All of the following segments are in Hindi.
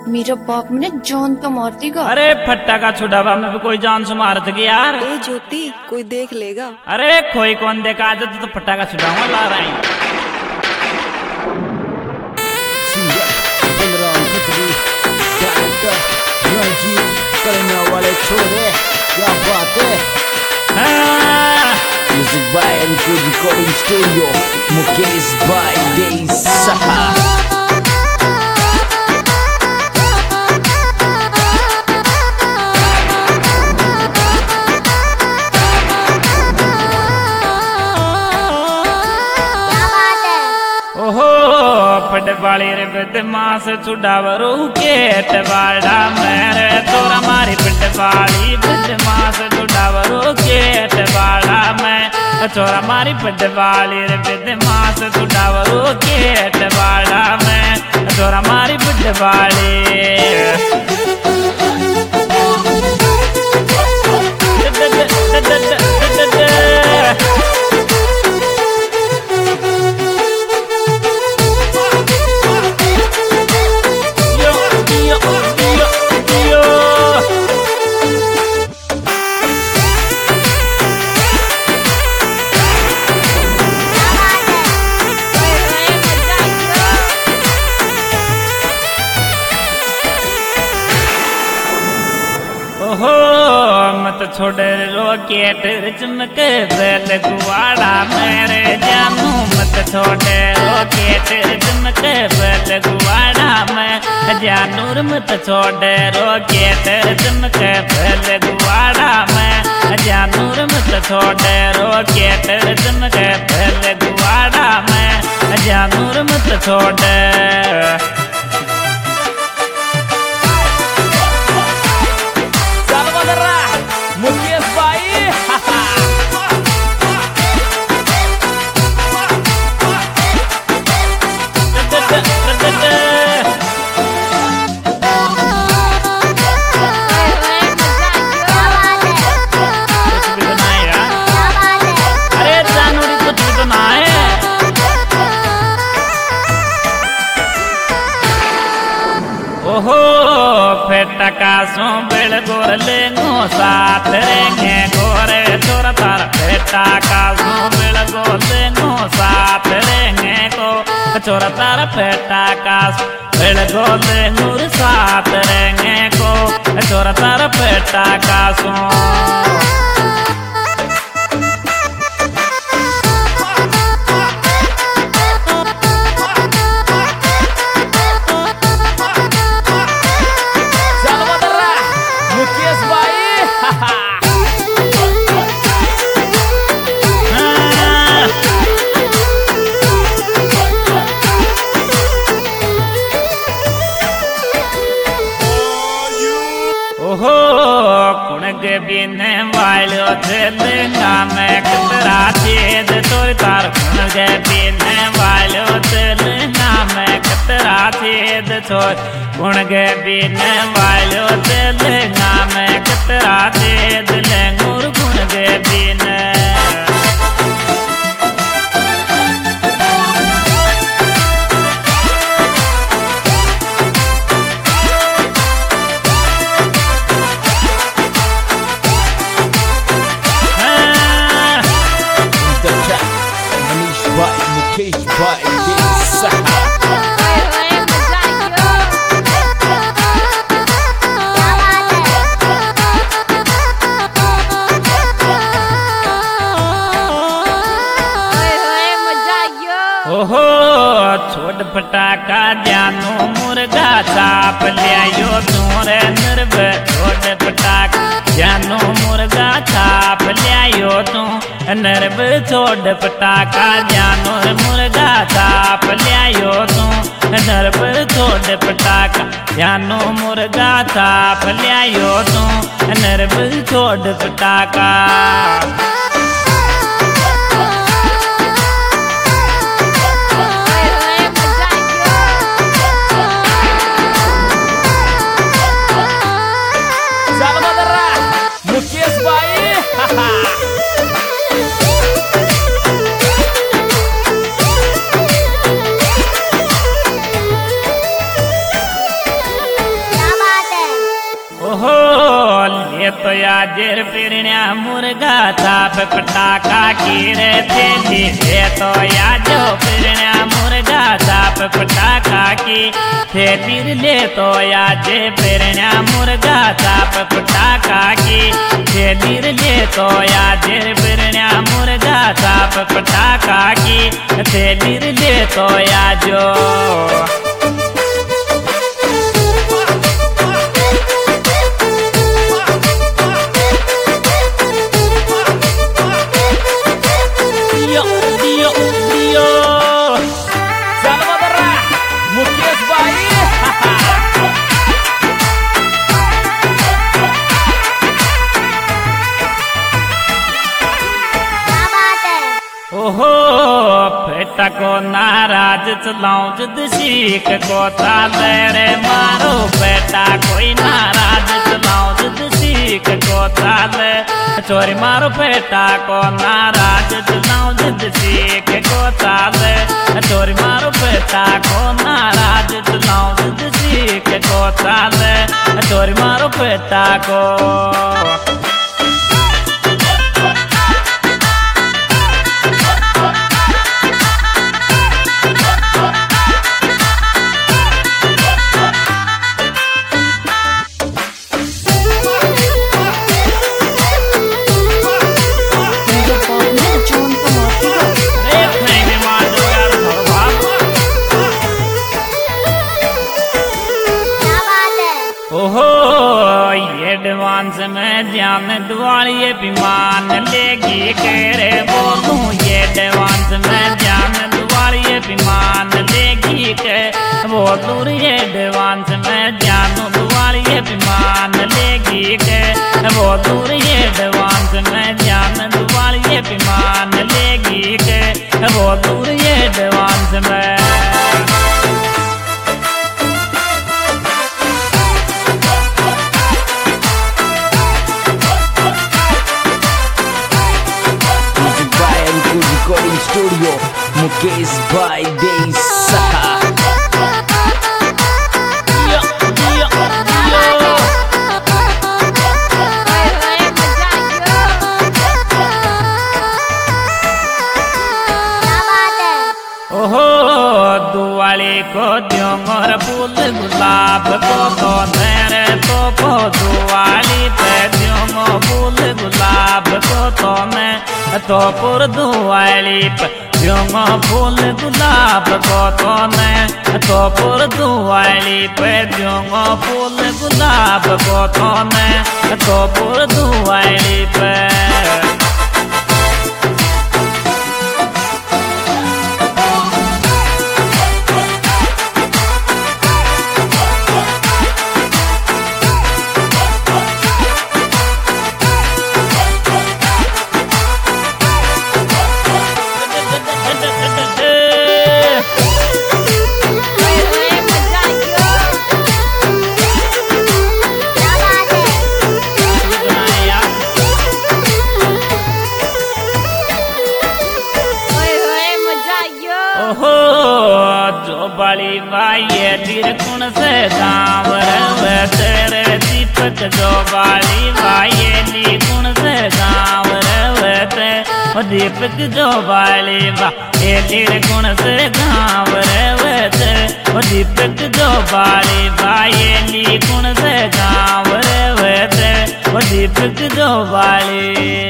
मेरा बाप मैंने जान तो मार देगा। अरे फट्टा का छुड़ावा में भी कोई जान से मारत गया यार। ए ज्योति कोई देख लेगा। अरे कोई कौन देखा, आज तो फट्टा का छुड़ावा ला रहा है। वाले छोरे क्या बात है। Music by Encode recording studio, Mukesh बाय देसा। पटवाली रे बदमाश छुड़ावरू केट बाड़ा मेरे तोरा मारी पटवाली बदमाश छुड़ावरू केट बाड़ा मैं चोरा मारी पटवाली रे बदमाश छुड़ावरू केट बाड़ा मैं चोरा मारी पटवाली। ओहो मत छोड़े रॉकेट चमक बेल गुवाड़ा मेरे जानू, मत छोड़े रॉकेट चमक बेल गुवाड़ा मैं जानू, मत छोड़े रॉकेट चमक बेल गुवाड़ा मैं जानू, मत छोड़े रॉकेट चमक बेल गुवाड़ा मैं जानू, मत छोड़े। मुकेश भाई अरे जानूरी कुछ भी तो ना है। ओहो फेटा का सो बेल गोर लेंगो साथ रेंगे गोरे चोरा तारा फेटा का सो बेल गोर लेंगो साथ रेंगे को चोरा तारा फेटा का सो बेल गोर लेंगो साथ रेंगे को चोरा तारा फेटा का सो। ओहो कुणगे बिने वालो तेलंगा में कतरा चेद तोर तार कुणगे बिने वालो तेलंगा में कतरा चेद छोर कुणगे बिने वालो तेलंगा में कतरा चेद लेंगुर कुणगे बिने। मुकेश भाई देसा। ओहो छोड़ पटाखा जानू मुर्गा चाप लियो तोरे नरब छोड़ पटाखा जानू मुर्गा चाप लियो तू नरब छोड़ पटाखा जानू मुर्गा चाप लियो तू नरब छोड़ पटाखा जानू मुर्गा चाप लियो तू नरब छोड़ पटाखा। मुकेश भाई तो याजेर पिरण्या मुर्गा थाप पटाका की रे थेली ले तो याजो पिरण्या मुर्गा थाप पटाका की थेली ले तो याजे पिरण्या मुर्गा थाप पटाका की थेली ले तो याजेर पिरण्या मुर्गा थाप पटाका की थेली ले तो याजो ओहो फेटा को नाराज चलाऊं जुद सीख को ताले रे मारो बेटा कोई नाराज चलाऊं जुद सीख को ताले चोरी मारो बेटा को नाराज चलाऊं जुद सीख को ताले चोरी मारो बेटा को नाराज चलाऊं जुद सीख को ताले चोरी मारो बेटा को ओहो एडवांस में जान दिवाली विमान लेगी करे बोलूं एडवांस में जान दिवाली विमान लेगी के बोलूं एडवांस में जान दिवाली विमान लेगी के बोलूं एडवांस में जान दिवाली विमान लेगी के बोलूं एडवांस में Recording Studio Mukesh by Day Saha ओहो दुआली को द्योंगर फूल गुलाब को तो मेरे तो दुआली पे द्योंगो फूल गुलाब को तो मैं तो पुर दुआली पे द्योंगो फूल गुलाब को तो मैं तो पुर दुआली पे द्योंगो फूल गुलाब को तो मैं तो पुर दुआली पे बड़ी बाइये तिरकुण से गाँव रवे तेरे दीपक जो बाली बाइये निकुण से गाँव रवे ते दीपक जो बाली बा ये तिरकुण से गाँव रवे ते दीपक जो बाली बाइये निकुण से गाँव रवे ते दीपक जो बाली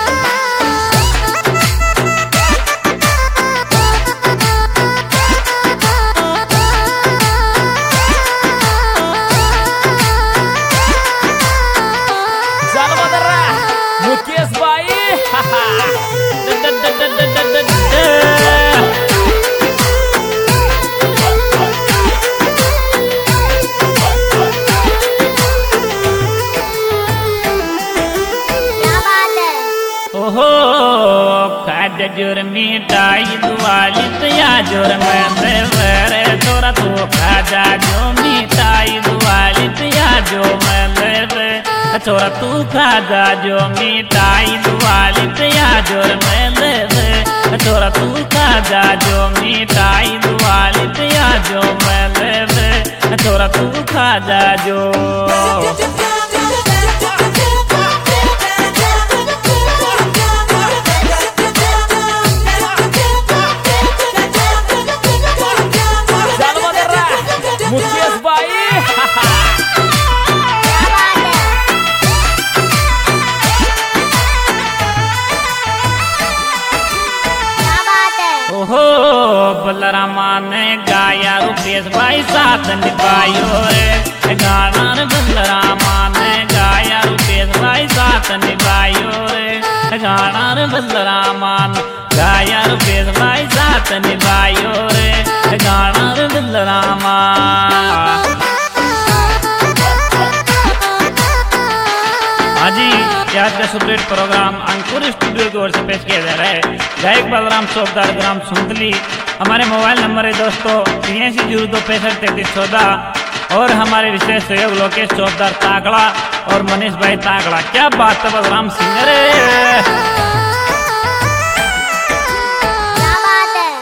मुकेश भाई ओहो खाद जोर मिठाई दुआली तया जोर में देवरे तोरा तो खाजा जो मिठाई दुआली तया जो मैं देवे छोरा तू खाजा जो मिठाई दुआली तया जोर में देवे छोरा तू खाजा जो मिठाई दुआली तया जो मैं देवे छोरा तू खाजा जो ने गाया रुपेश भाई साथ निभायो रे गाना रे बलरामा ने गाया रुपेश भाई साथ निभायो रे गाना रे बलरामा ने गाया रुपेश भाई साथ निभायो रे गाना रे बलरामा। हाजी आज का सुपरहिट प्रोग्राम अंकुर स्टूडियो की ओर से पेश किया जा रहा है। गायक बलराम चौकदार ग्राम सुंदली। हमारे मोबाइल नंबर है दोस्तों 8302653314 और हमारे विशेष सहयोग लोकेश चौकदार ताकड़ा और मनीष भाई ताकड़ा। क्या बात है बलराम सिंगर है।